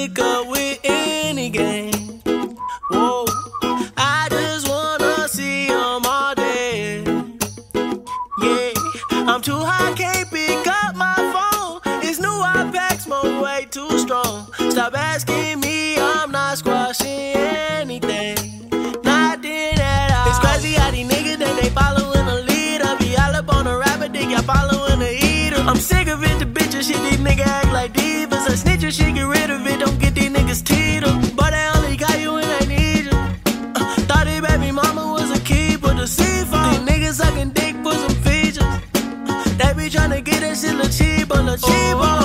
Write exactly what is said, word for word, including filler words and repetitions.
pick up with any game. Whoa, I just wanna see them all day. Yeah, I'm too high, can't pick up my phone. It's new, I pack smoke way too strong. Stop asking me, I'm not squashing anything. Nothing at all. It's crazy how these niggas think they following the leader. Be all up on a rapper, think y'all following the eater. I'm sick of it, the bitches shit, these niggas act like divas. A snitch and shit, get rid of it, don't get these niggas teed up. But they only got you when they need you. Uh, thought his baby mama was a keeper, the seafood. These niggas sucking dick for some features. Uh, they be tryna get that shit look cheaper, look cheaper.